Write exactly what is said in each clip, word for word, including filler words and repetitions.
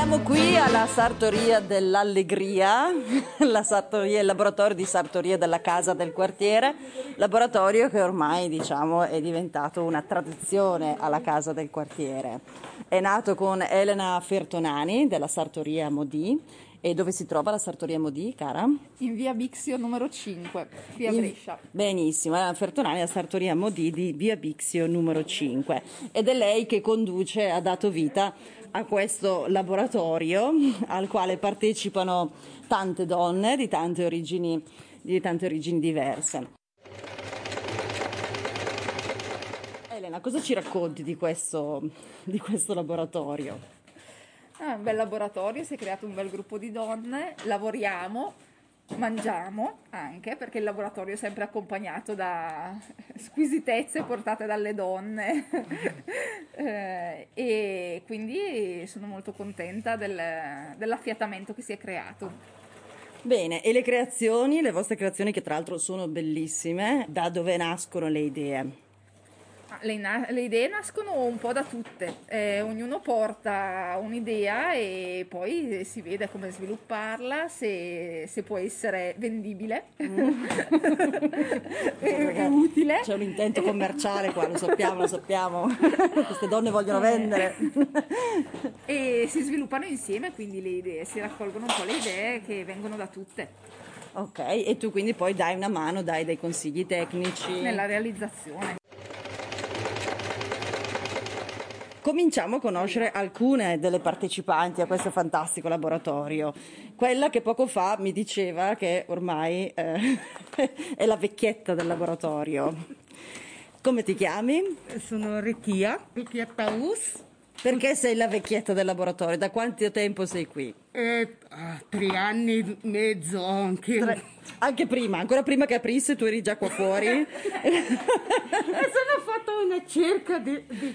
Siamo qui alla Sartoria dell'Allegria, la sartoria, il laboratorio di sartoria della Casa del Quartiere, laboratorio che ormai diciamo è diventato una tradizione alla Casa del Quartiere. È nato con Elena Fertonani della Sartoria Modì. E dove si trova la Sartoria Modì, cara? In via Bixio numero cinque, qui a In... Brescia. Benissimo, Elena Fertonani, la Sartoria Modì di via Bixio numero cinque. Ed è lei che conduce, ha dato vita a questo laboratorio al quale partecipano tante donne di tante origini, di tante origini diverse. Elena, cosa ci racconti di questo, di questo laboratorio? È un bel laboratorio, si è creato un bel gruppo di donne, lavoriamo, mangiamo anche, perché il laboratorio è sempre accompagnato da squisitezze portate dalle donne eh, e quindi sono molto contenta del, dell'affiatamento che si è creato. Bene, e le creazioni, le vostre creazioni che tra l'altro sono bellissime, da dove nascono le idee? Le, na- le idee nascono un po' da tutte, eh, ognuno porta un'idea e poi si vede come svilupparla, se, se può essere vendibile mm. e utile. C'è un intento commerciale qua, lo sappiamo, lo sappiamo, queste donne vogliono vendere. E si sviluppano insieme quindi le idee, si raccolgono un po' le idee che vengono da tutte. Ok, e tu quindi poi dai una mano, dai dei consigli tecnici. Nella realizzazione. Cominciamo a conoscere alcune delle partecipanti a questo fantastico laboratorio. Quella che poco fa mi diceva che ormai eh, è la vecchietta del laboratorio. Come ti chiami? Sono Rekia, Rekia Paus. Perché sei la vecchietta del laboratorio? Da quanto tempo sei qui? Eh, ah, tre anni e mezzo anche. Tre. Anche prima, ancora prima che aprisse tu eri già qua fuori. E sono fatta una cerca di... di...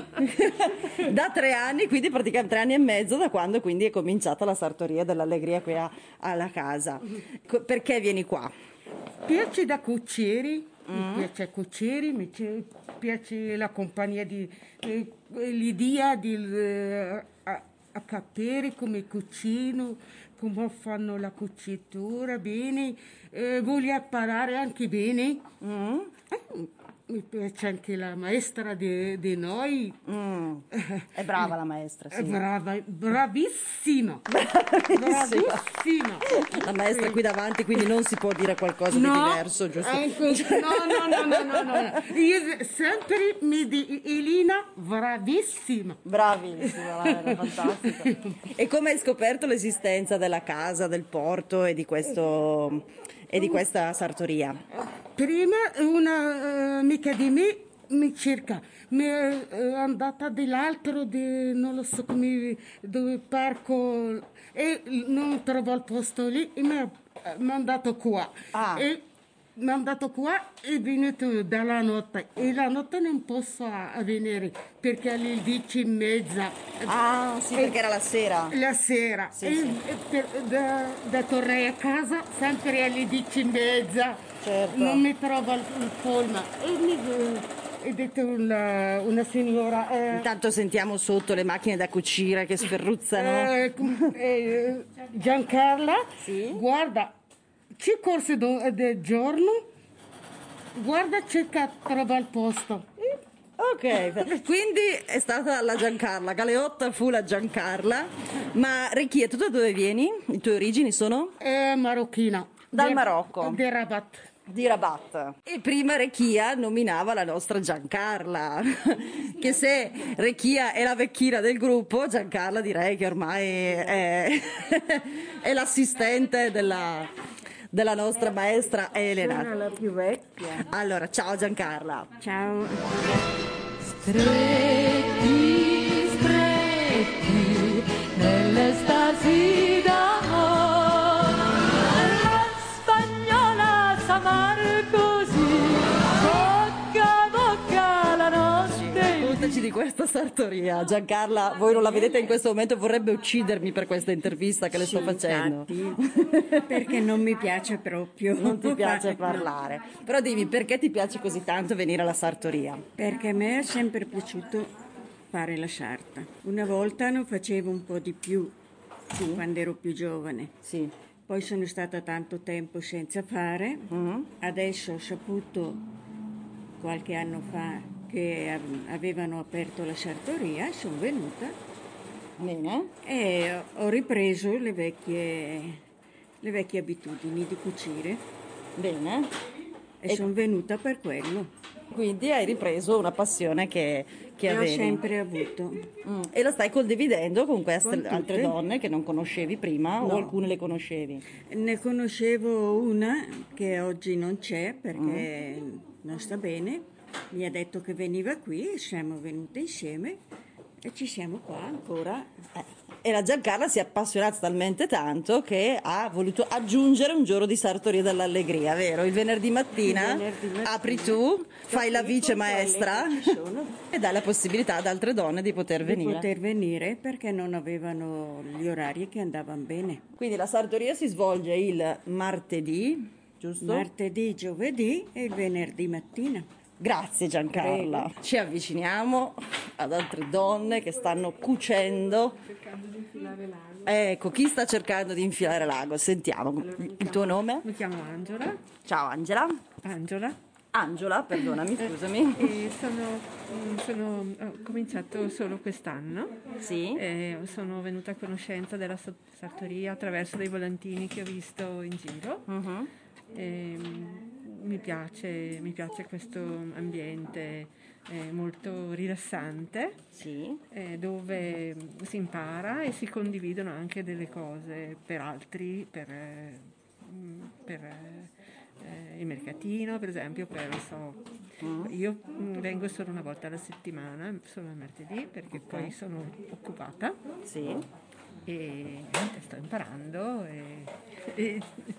da tre anni, quindi praticamente tre anni e mezzo da quando quindi è cominciata la Sartoria dell'Allegria qui a, alla casa. Co- perché vieni qua? Piace da cuccieri, mm. mi piace cuccieri, mi piace la compagnia di eh, l'idea di eh, a, a capire come cucino, come fanno la cucitura bene, eh, voglio imparare anche bene. Mm. Eh, Mi piace anche la maestra di, di noi. Mm. È brava la maestra, sì. È brava, bravissima. Bravissima. Bravissima. La maestra qui davanti, quindi non si può dire qualcosa no, di diverso, giusto? Anche, no, no, no, no, no, no. Io sempre mi dico, Elina, bravissima. Bravissima, era fantastica. E come hai scoperto l'esistenza della casa, del porto e di questo... e di questa sartoria? Prima una uh, amica di me mi cerca, mi è uh, andata dell'altro, di, non lo so come, dove parco, e non trovo il posto lì e mi ha mandato qua. Ah. E mi ha mandato qua e è venuto dalla notte e la notte non posso venire perché alle dieci e mezza. Ah sì, perché era la sera. La sera. Sì, e, sì. e per, da, da tornare a casa sempre alle dieci e mezza. Certo. Non mi trovo il, il polma. E mi ha detto una, una signora. Eh, Intanto sentiamo sotto le macchine da cucire che sferruzzano. Eh, eh, Giancarla, sì? Guarda. C'è corso del giorno, guarda, cerca, trova il posto. Ok, quindi è stata la Giancarla, Galeotta fu la Giancarla, ma Rekia, tu da dove vieni? Le tue origini sono? È marocchina. Dal de, Marocco? Di Rabat. Di Rabat. E prima Rekia nominava la nostra Giancarla, che se Rekia è la vecchina del gruppo, Giancarla direi che ormai è, è l'assistente della... della nostra maestra Elena. Sono la più vecchia. Allora, ciao Giancarla. Ciao. Stretti, stretti, nell'estasi d'amore, la spagnola s'amare così, bocca a bocca la notte. Raccontaci di questa sartoria. Giancarla, voi non la vedete in questo momento, vorrebbe uccidermi per questa intervista che le sto facendo. Infatti, perché non mi piace proprio. Non ti piace parlare. Però dimmi, perché ti piace così tanto venire alla sartoria? Perché a me è sempre piaciuto fare la sarta. Una volta ne facevo un po' di più Sì. quando ero più giovane. Sì. Poi sono stata tanto tempo senza fare. Mm. Adesso ho saputo qualche anno fa che av- avevano aperto la sartoria, sono venuta Bene. e ho ripreso le vecchie, le vecchie abitudini di cucire Bene. e, E- sono venuta per quello. Quindi hai ripreso una passione che, che Che ho avevi. sempre avuto. Mm. E la stai condividendo con queste Con tutte. altre donne che non conoscevi prima o No. alcune le conoscevi? Ne conoscevo una che oggi non c'è perché non sta bene, mi ha detto che veniva qui e siamo venute insieme e ci siamo qua ancora. Eh, E la Giancarla si è appassionata talmente tanto che ha voluto aggiungere un giorno di sartoria dell'allegria, vero? Il venerdì mattina, Il venerdì mattina. apri tu, fai la qui vice con quelle maestra che ci sono. e dai la possibilità ad altre donne di poter Di venire. poter venire perché non avevano gli orari che andavano bene. Quindi la sartoria si svolge il martedì, giusto? Martedì, giovedì e il venerdì mattina. Grazie Giancarla. Ci avviciniamo ad altre donne che stanno cucendo. Cercando di infilare l'ago. Ecco, chi sta cercando di infilare l'ago? Sentiamo. Il tuo nome? Mi chiamo Angela. Ciao Angela. Angela. Angela, perdonami, scusami. E sono, mm, sono- ho cominciato solo quest'anno. Sì. E sono venuta a conoscenza della so- sartoria attraverso dei volantini che ho visto in giro. Mhm. E, mm, mi piace, mi piace questo ambiente eh, molto rilassante. Sì. eh, dove si impara e si condividono anche delle cose per altri, per, eh, mm, per eh, il mercatino, per esempio, per, so, io mm, vengo solo una volta alla settimana, solo il martedì, perché poi sono occupata Sì. e niente, sto imparando e, e-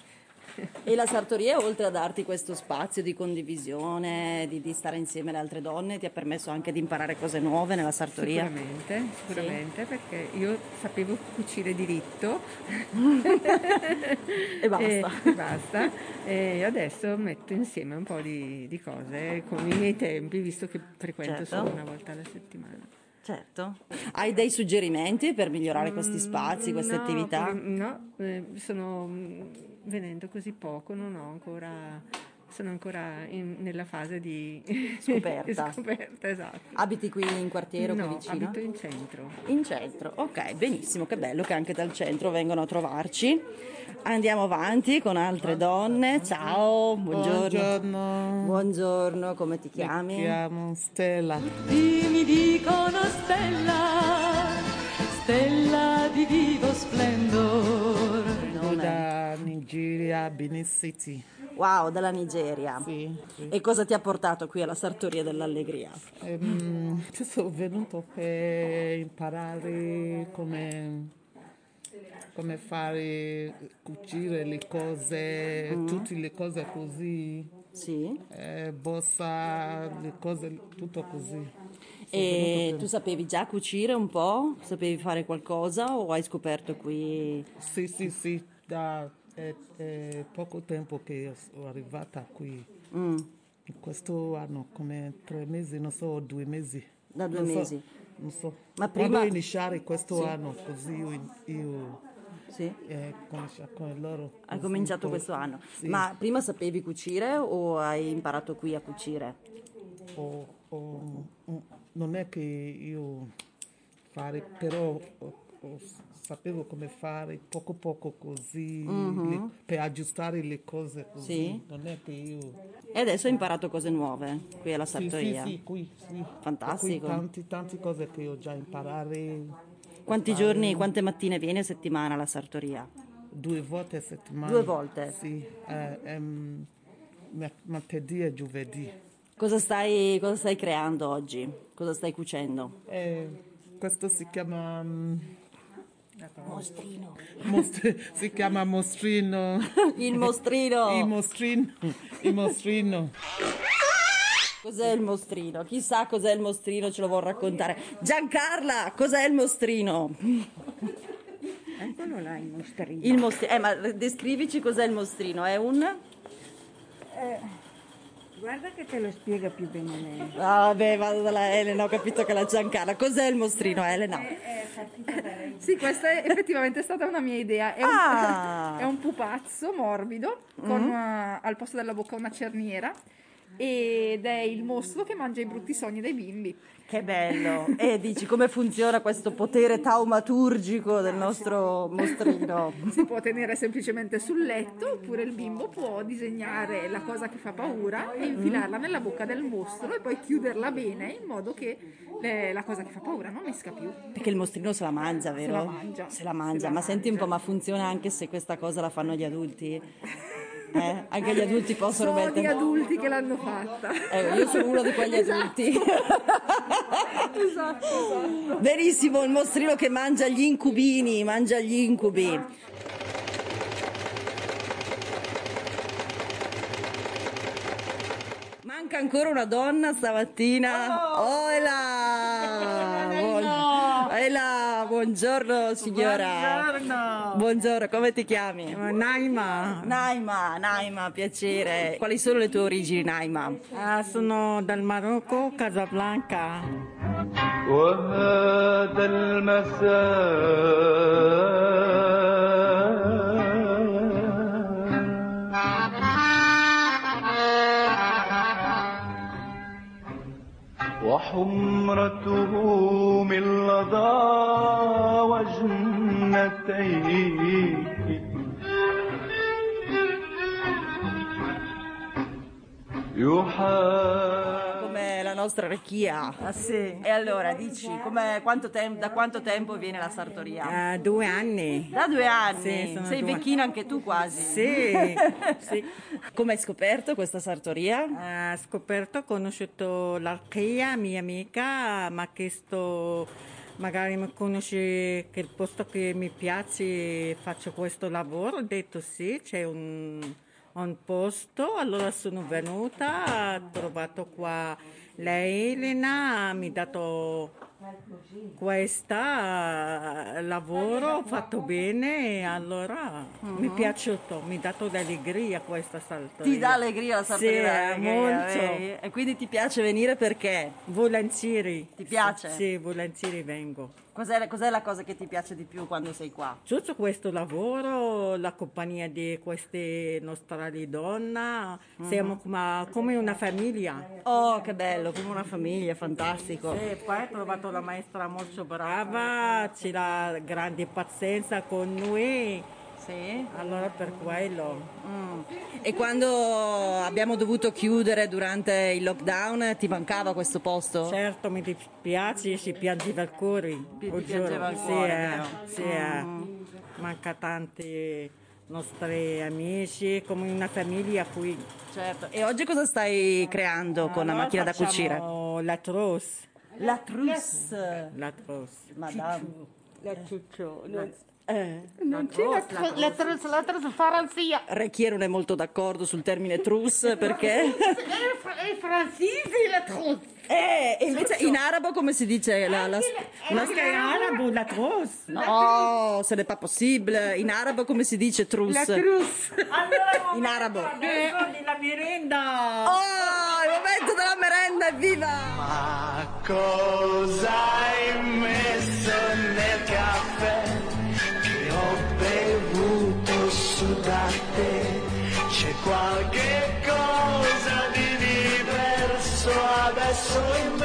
E la sartoria, oltre a darti questo spazio di condivisione, di, di stare insieme alle altre donne, ti ha permesso anche di imparare cose nuove nella sartoria? Sicuramente, sicuramente, perché io sapevo cucire diritto E basta. e, e basta. E adesso metto insieme un po' di, di cose con i miei tempi, visto che frequento Certo. solo una volta alla settimana. Certo. Hai dei suggerimenti per migliorare questi spazi, queste No, attività? mm, No, eh, sono mm, venendo così poco, non ho ancora, sono ancora in- nella fase di Scoperta. scoperta, esatto. Abiti qui in quartiere o qui No, vicino? abito in centro. In centro, ok, benissimo, che bello che anche dal centro vengono a trovarci. Andiamo avanti con altre donne. Ciao, buongiorno. Buongiorno, Buongiorno, come ti mi chiami? chiamo Stella. Tutti mi dicono Stella, Stella di vivo splendor. Vengo da Nigeria, Benin City. Wow, dalla Nigeria. Sì, sì. E cosa ti ha portato qui alla Sartoria dell'Allegria? Ehm, ci sono venuto per imparare come, come fare, cucire le cose, tutte le cose così, Sì. eh, borsa, le cose, tutto così. E tu sapevi già cucire un po'? Sapevi fare qualcosa o hai scoperto qui? Sì, sì, sì, da è, è poco tempo che sono arrivata qui. Mm, In questo anno, come tre mesi, non so, due mesi. da due Non so, mesi. non so. Ma Quando prima- iniziare questo anno, così io, io Sì. eh, conosco con loro. Hai così cominciato poi- questo anno. Sì. Ma prima sapevi cucire o hai imparato qui a cucire? O- o- o- non è che io fare, però o- o sapevo come fare poco poco così le- per aggiustare le cose così. Sì. Non è che io... E adesso hai imparato cose nuove qui alla Sì, sì, Sartoria. sì, qui, sì. Fantastico. Qui tanti, tante cose che ho già imparato Quanti giorni, quante mattine vieni a settimana alla Sartoria? due volte a settimana. Due volte? Sì, eh, ehm, ma- martedì e giovedì. Cosa stai, cosa stai creando oggi? Cosa stai cucendo? Eh, questo si chiama... mm, Mostrino. mostri- si chiama mostrino. Il mostrino. Il mostrino. Il mostrino. Cos'è il mostrino? Chissà cos'è il mostrino, ce lo vuol raccontare. Giancarla, cos'è il mostrino? Eccolo là il mostrino. Il mostrino. Eh, ma descrivici cos'è il mostrino. È un... Guarda che te lo spiega più bene lei. Ah, vabbè, vado dalla Elena, ho capito che la Giancarla. Cos'è il mostrino, Elena? Sì, questa è effettivamente stata una mia idea. È un, Ah. è un pupazzo morbido con una- al posto della bocca una cerniera ed è il mostro che mangia i brutti sogni dei bimbi. Che bello! E dici come funziona questo potere taumaturgico del nostro mostrino? Si può tenere semplicemente sul letto oppure il bimbo può disegnare la cosa che fa paura e infilarla nella bocca del mostro e poi chiuderla bene in modo che eh, la cosa che fa paura non esca più. Perché il mostrino se la mangia, vero? la mangia. Se la mangia. Se la Ma senti un po', mangia. ma funziona anche se questa cosa la fanno gli adulti? Eh? Anche gli adulti possono So di mettere... adulti che l'hanno fatta. Eh, io sono uno di quegli adulti. Esatto, esatto. Benissimo, il mostrino che mangia gli incubini, mangia gli incubi. Manca ancora una donna stamattina. Oh, è là! Buon- è là, buongiorno signora. Buongiorno. Buongiorno, come ti chiami? Naima. Naima, Naima, piacere. Quali sono le tue origini, Naima? Ah, sono dal Marocco, Casablanca. وهذا المساء وحمرته من لظى وجنتيه يحاول Come la nostra Recchia. Ah, sì. E allora, dici, come, quanto tem- da quanto tempo viene la sartoria? Ah, due anni. Da due anni. Sì, sono Sei due- vecchina anche tu quasi. Sì, sì. Come hai scoperto questa sartoria? Ha scoperto, ho conosciuto l'Archia, mia amica, mi ha chiesto magari mi conosci che il posto che mi piace, faccio questo lavoro, ho detto sì, c'è un, un posto, allora sono venuta, ho trovato qua la Elena, mi ha dato questo lavoro, ho fatto bene, allora mi è piaciuto, mi ha dato l'allegria questa sartoria. Ti dà allegria la sartoria? Sì, dell'allegria, molto. vedi? E quindi ti piace venire perché? Volentieri. Ti piace? Sì, volentieri vengo. Cos'è, cos'è la cosa che ti piace di più quando sei qua? Tutto questo lavoro, la compagnia di queste nostre donne, siamo come, come una famiglia. Oh, che bello, come una famiglia, fantastico. E poi ho trovato la maestra molto brava, c'era grande pazienza con noi, Sì? allora per quello. Mm. E quando abbiamo dovuto chiudere durante il lockdown, ti mancava questo posto? Certo mi dispiace, si piangeva il cuore. Ti lo piangeva il giuro. cuore, Sì, eh, vero? sì, eh. Manca tanti nostri amici, come una famiglia qui. Certo. E oggi cosa stai creando con la Allora macchina da cucire? facciamo la trousse. La trousse. La trousse. Madame. La ciuccio. Non c'è la, tro- la, tros- la trasparenza. Recchia non è molto d'accordo sul termine trousse perché... È francese la trousse. Eh, e invece in arabo come si dice? La, la, una- Anche in arabo la trousse. No, ce n'est pas possible. In arabo come si dice La trousse? trousse. In arabo. La merenda. Oh, il momento della merenda, evviva! Ma cosa hai messo nel caffè che ho bevuto su da te? C'è qualche cosa di diverso adesso in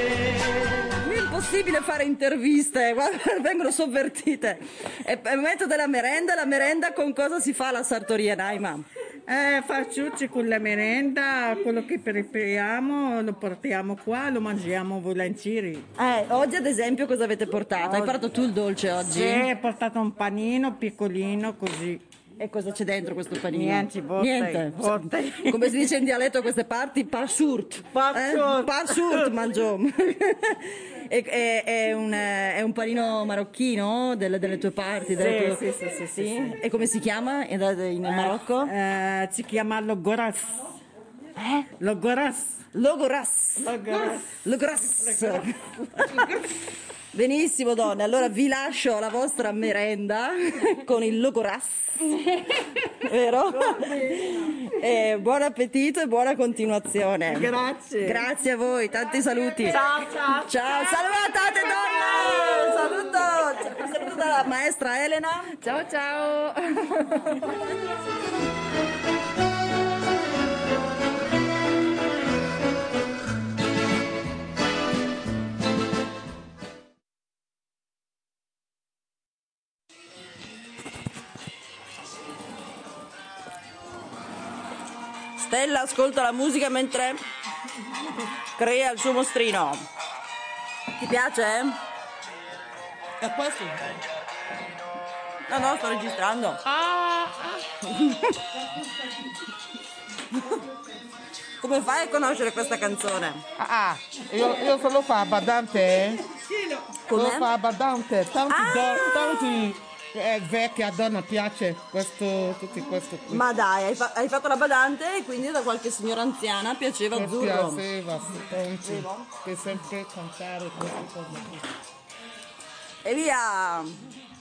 me. È impossibile fare interviste, guarda, vengono sovvertite. È è il momento della merenda, la merenda con cosa si fa la sartoria, Naima? Eh, facciucci con la merenda, quello che prepariamo lo portiamo qua, lo mangiamo volentieri. Eh, oggi ad esempio cosa avete portato? Hai portato tu il dolce oggi? Sì, ho portato un panino piccolino così. E cosa c'è dentro questo panino? Niente, botte, Niente. botte. Come si dice in dialetto a queste parti? Parsurt. Parsurt. Eh? Parsurt mangiamo. E- è, è un, è un panino marocchino delle, delle tue parti? delle Sì, tue- sì, sì, sì, sì. E come si chiama in, in Marocco? Eh, si chiama logoras. Eh? Logoras. Logoras. Logoras. Logoras. Benissimo donne, allora vi lascio alla vostra merenda con il logoras, vero? E buon appetito e buona continuazione. Grazie. Grazie a voi, tanti saluti. Ciao, ciao. Ciao, salutate donne! Saluto, saluto dalla maestra Elena. Ciao ciao. Stella ascolta la musica mentre crea il suo mostrino. Ti piace? È questo? No, no, sto registrando. Ah, Come fai a conoscere questa canzone? Ah, ah, io, io solo fa badante, eh? Come? Solo fa badante, tanti, Ah! do- tanti eh, vecchia donna piace questo, tutti questo qui. Ma dai, hai, fa- hai fatto la badante e quindi da qualche signora anziana piaceva Che azzurro. piaceva, sì, tanti, che sempre cantare queste cose qui. E via!